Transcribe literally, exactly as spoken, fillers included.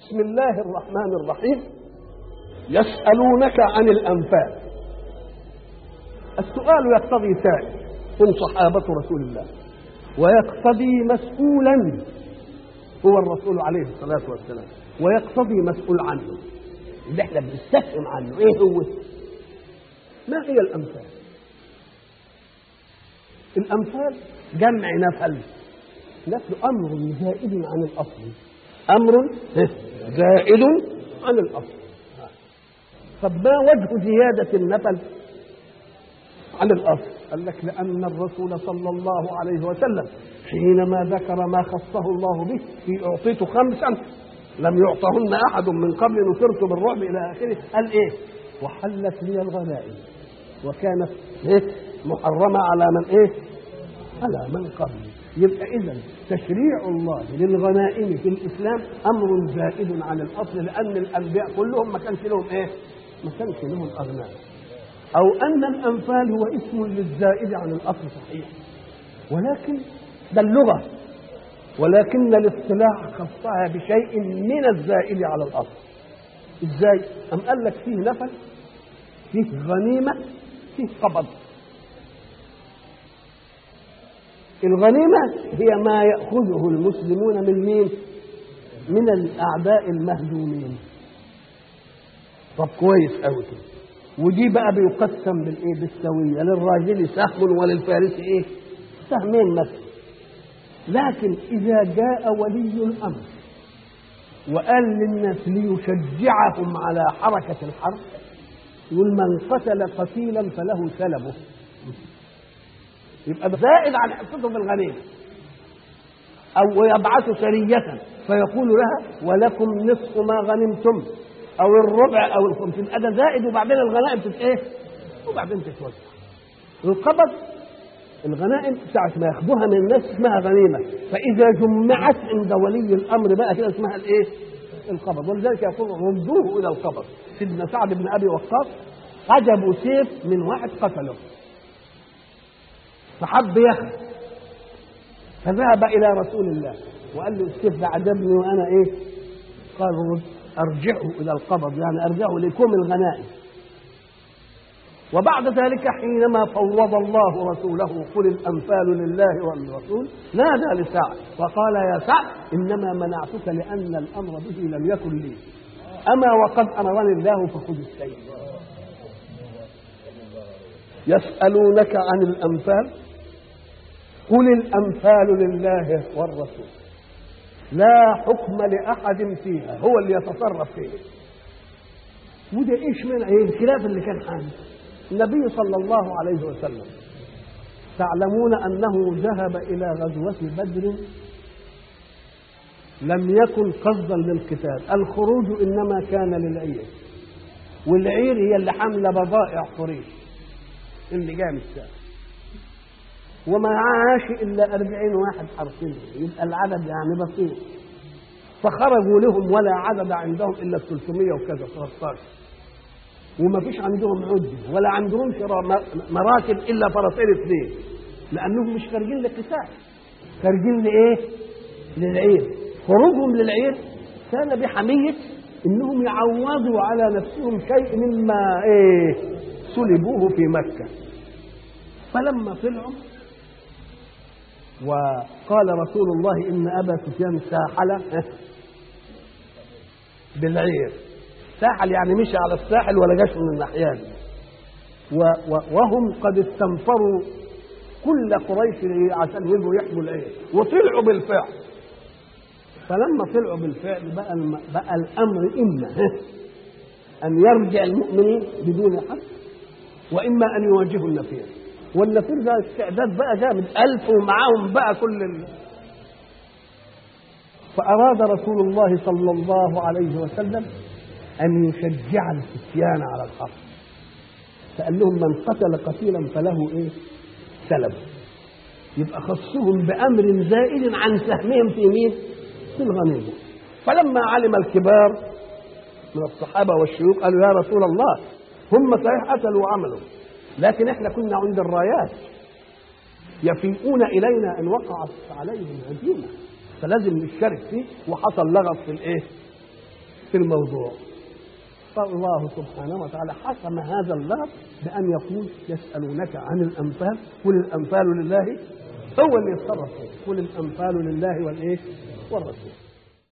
بسم الله الرحمن الرحيم. يسألونك عن الأنفال. السؤال يقتضي سائل هم صحابة رسول الله، ويقتضي مسؤولا هو الرسول عليه الصلاة والسلام، ويقتضي مسؤول عنه اللي احنا بنستفهم عنه. ايه هو؟ ما هي الأنفال؟ الأنفال جمع نفل. نفل أمر زائد عن الأصل، أمر زائد عن الأصل. طب ما وجه زيادة النفل عن الأصل؟ قال لك لأن الرسول صلى الله عليه وسلم حينما ذكر ما خصه الله به في أعطيت خمسا لم يعطهن أحد من قبل نصرت بالرعب إلى آخره، قال إيه؟ وحلت لي الغنائم وكانت إيه؟ محرمة على من إيه؟ على من قبل. يبقى إذن تشريع الله للغنائم في الإسلام أمر زائد عن الأصل، لأن الأنبياء كلهم ما كانش لهم إيه؟ ما كانش لهم أغنام. أو أن الأنفال هو اسم للزائد عن الأصل صحيح، ولكن ده اللغة، ولكن الاصطلاح خصها بشيء من الزائد على الأصل. إزاي؟ أم قال لك فيه نفل، فيه غنيمة، فيه قبض. الغنيمة هي ما يأخذه المسلمون من مين؟ من الأعداء المهزومين. طب كويس قوي كده. ودي بقى بيقسم بالايه؟ بالسويه، للراجل سهم وللفارس ايه؟ سهمين مثلا. لكن اذا جاء ولي الامر وقال للناس ليشجعهم على حركه الحرب، يقول من قتل قتيلا فله سلبه، يبقى زائد عن حصته في الغنيمه. او يبعث سريه فيقول لها ولكم نصف ما غنمتم او الربع او الخمس، يبقى ده زائد، وبعدين الغنائم تت ايه؟ وبعدين تتوزع. القبض الغنائم ساعه ما ياخدوها من الناس اسمها غنيمه، فاذا جمعت عند ولي الامر بقى كده اسمها الايه؟ القبض. ولذلك يقول ردوه الى القبض. سيدنا سعد بن ابي وقاص حجبوا سيف من واحد قتله فحب ياخد، فذهب الى رسول الله وقال له السيف ده عجبني وانا ايه؟ قال رد ارجعه الى القبض، يعني ارجعه لكم الغنائم. وبعد ذلك حينما فوض الله رسوله قل الانفال لله والرسول، نادى لسعد وقال يا سعد انما منعتك لان الامر به لم يكن لي، اما وقد امرني الله فخذ السيف. يسالونك عن الانفال قل الانفال لله والرسول لا حكم لأحد فيها، هو اللي يتصرف فيه. وده إيش من إيه الخلاف اللي كان حامل النبي صلى الله عليه وسلم. تعلمون أنه ذهب إلى غزوة بدر لم يكن قصدا للقتال، الخروج إنما كان للعير، والعير هي اللي حاملة بضائع قريش اللي جاء من الشام، وما عاش إلا أربعين واحد حرسين، يبقى العدد يعني بسيط. فخرجوا لهم ولا عدد عندهم إلا ثلاثمائة وكذا ثلاثة عشر، وما فيش عندهم عدة ولا عندهم مراكب إلا فرسين اثنين، لأنهم مش خارجين للقتال، خارجين لإيه؟ للعير. خروجهم للعير كان بحمية إنهم يعوضوا على نفسهم شيء مما إيه؟ سلبوه في مكة. فلما طلعوا وقال رسول الله إن أبا سفيان ساحل بالعير، ساحل يعني مشي على الساحل ولا جاش من الناحية، وهم قد استنفروا كل قريش عشان يجوا يحموا العير، وطلعوا بالفعل. فلما طلعوا بالفعل بقى, بقى الأمر إما أن يرجع المؤمنين بدون حق، وإما أن يواجهوا النفير. والنفير ده استعداد بقى جامد، ألف ومعاهم بقى كل ال... فأراد رسول الله صلى الله عليه وسلم أن يشجع الفتيان على الحق، فقال لهم من قتل قتيلا فله إيه؟ سلب. يبقى خصهم بأمر زائد عن سهمهم في مين؟ في الغنيمة. فلما علم الكبار من الصحابة والشيوخ قالوا يا رسول الله هم صحيح قتلوا وعملوا، لكن احنا كنا عند الرايات يفيئون الينا ان وقعت عليهم هزيمه، فلازم نشترك فيه. وحصل لغط في الايه؟ في الموضوع. فالله سبحانه وتعالى حسم هذا اللفظ بأن يقول يسألونك عن الأنفال قل الأنفال لله هو اللي يتصرف فيه، قل الأنفال لله والإيه والرسول.